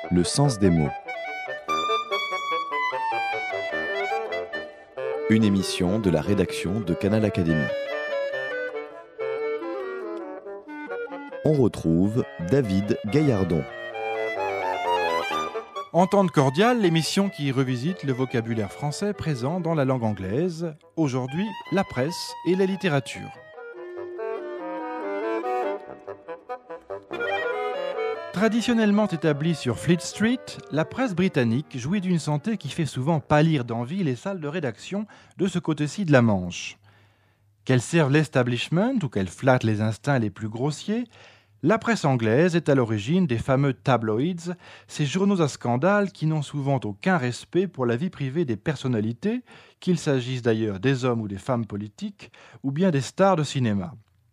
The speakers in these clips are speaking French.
Le sens des mots. Une émission de la rédaction de Canal Académie. On retrouve David Gaillardon. Entente cordiale, l'émission qui revisite le vocabulaire français présent dans la langue anglaise. Aujourd'hui, la presse et la littérature. Traditionnellement établie sur Fleet Street, la presse britannique jouit d'une santé qui fait souvent pâlir d'envie les salles de rédaction de ce côté-ci de la Manche. Qu'elle serve l'establishment ou qu'elle flatte les instincts les plus grossiers, la presse anglaise est à l'origine des fameux tabloids, ces journaux à scandale qui n'ont souvent aucun respect pour la vie privée des personnalités, qu'il s'agisse d'ailleurs des hommes ou des femmes politiques, ou bien des stars de cinéma.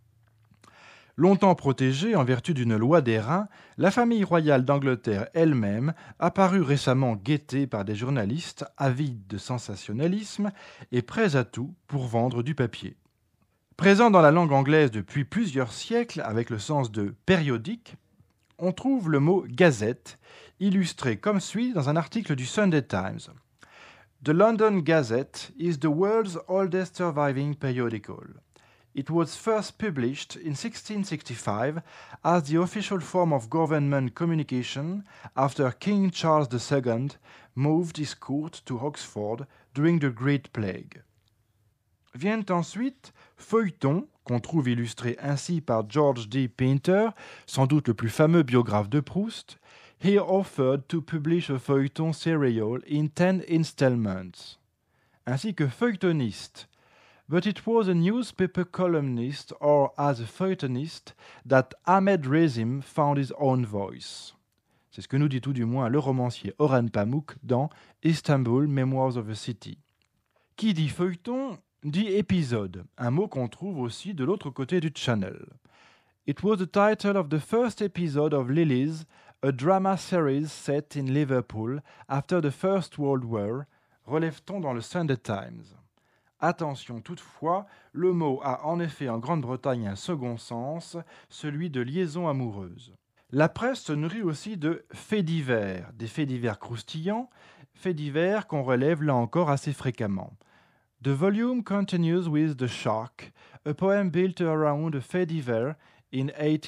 Longtemps protégée en vertu d'une loi d'airain, la famille royale d'Angleterre elle-même a paru récemment guettée par des journalistes avides de sensationnalisme et prêts à tout pour vendre du papier. Présent dans la langue anglaise depuis plusieurs siècles avec le sens de périodique, on trouve le mot gazette, illustré comme suit dans un article du Sunday Times. The London Gazette is the world's oldest surviving periodical. It was first published in 1665 as the official form of government communication after King Charles II moved his court to Oxford during the Great Plague. Viennent ensuite feuilletons, qu'on trouve illustrés ainsi par George D. Painter, sans doute le plus fameux biographe de Proust. He offered to publish a feuilleton serial in 10 installments. Ainsi que feuilletoniste. But it was a newspaper columnist or as a feuilletonist that Ahmed Rezim found his own voice. C'est ce que nous dit tout du moins le romancier Orhan Pamuk dans Istanbul, Memoirs of a City. Qui dit feuilleton dit épisode, un mot qu'on trouve aussi de l'autre côté du channel. It was the title of the first episode of Lilies, a drama series set in Liverpool after the First World War, relève-t-on dans le Sunday Times. Attention toutefois, le mot a en effet en Grande-Bretagne un second sens, celui de liaison amoureuse. La presse se nourrit aussi de faits divers, des faits divers croustillants, faits divers qu'on relève là encore assez fréquemment. The volume continues with The Shark, a poem built around a fait divers. In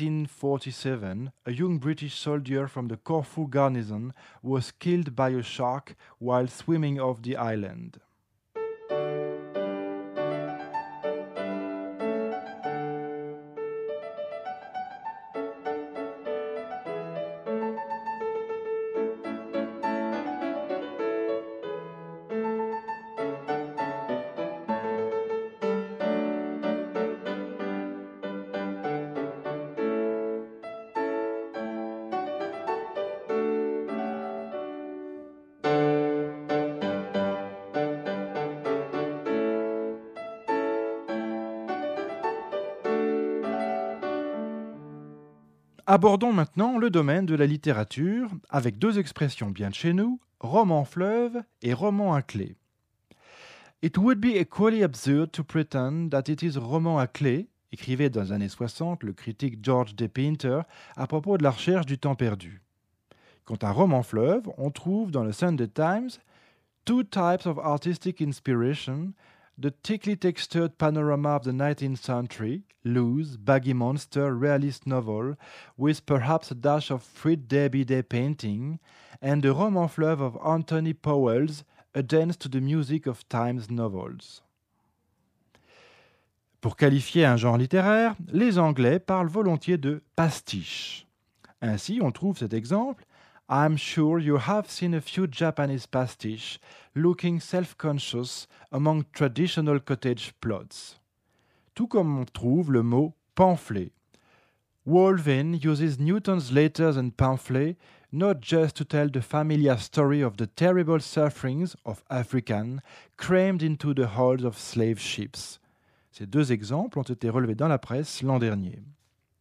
1847, a young British soldier from the Corfu garrison was killed by a shark while swimming off the island. Abordons maintenant le domaine de la littérature avec deux expressions bien de chez nous, roman-fleuve et roman à clé. It would be equally absurd to pretend that it is roman à clé, écrivait dans les années 60 le critique George D. Painter à propos de la recherche du temps perdu. Quant à roman-fleuve, on trouve dans le Sunday Times two types of artistic inspiration, the thickly textured panorama of the 19th century, loose, baggy monster realist novel with perhaps a dash of Fred Day painting, and the roman fleuve of Anthony Powell's A Dance to the Music of Times novels. Pour qualifier un genre littéraire, les Anglais parlent volontiers de pastiche. Ainsi, on trouve cet exemple I'm sure you have seen a few Japanese pastiche looking self-conscious among traditional cottage plots. Tout comme on trouve le mot pamphlet. Walvin uses Newton's Letters and Pamphlet not just to tell the familiar story of the terrible sufferings of Africans crammed into the holds of slave ships. Ces deux exemples ont été relevés dans la presse l'an dernier.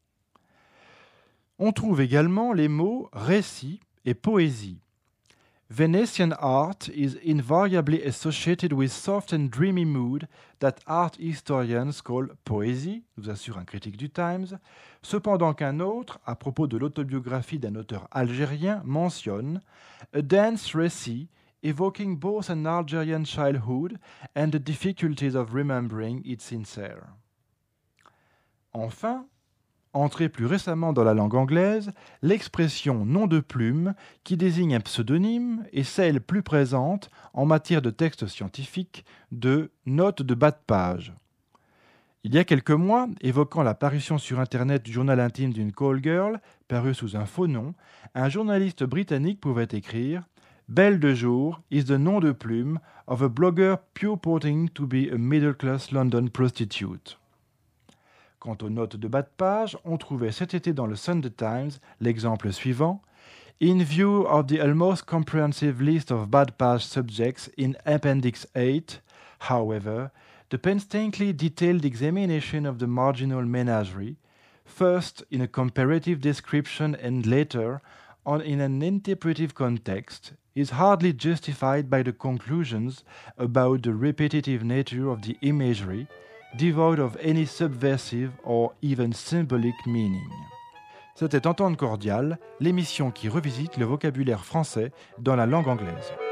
On trouve également les mots récit et poésie. Venetian art is invariably associated with soft and dreamy mood that art historians call poésie, nous assure un critique du Times, cependant qu'un autre, à propos de l'autobiographie d'un auteur algérien, mentionne a dense récit evoking both an Algerian childhood and the difficulties of remembering its sincere. Enfin, entrée plus récemment dans la langue anglaise, l'expression nom de plume qui désigne un pseudonyme est celle plus présente en matière de texte scientifique de note de bas de page. Il y a quelques mois, évoquant la parution sur Internet du journal intime d'une call girl, paru sous un faux nom, un journaliste britannique pouvait écrire « Belle de jour is the nom de plume of a blogger purporting to be a middle-class London prostitute ». Quant aux notes de bas de page, on trouvait cet été dans le Sunday Times l'exemple suivant. In view of the almost comprehensive list of bad page subjects in Appendix 8, however, the painstakingly detailed examination of the marginal menagerie, first in a comparative description and later in an interpretive context, is hardly justified by the conclusions about the repetitive nature of the imagery, devoid of any subversive or even symbolic meaning. C'était Entente cordiale, l'émission qui revisite le vocabulaire français dans la langue anglaise.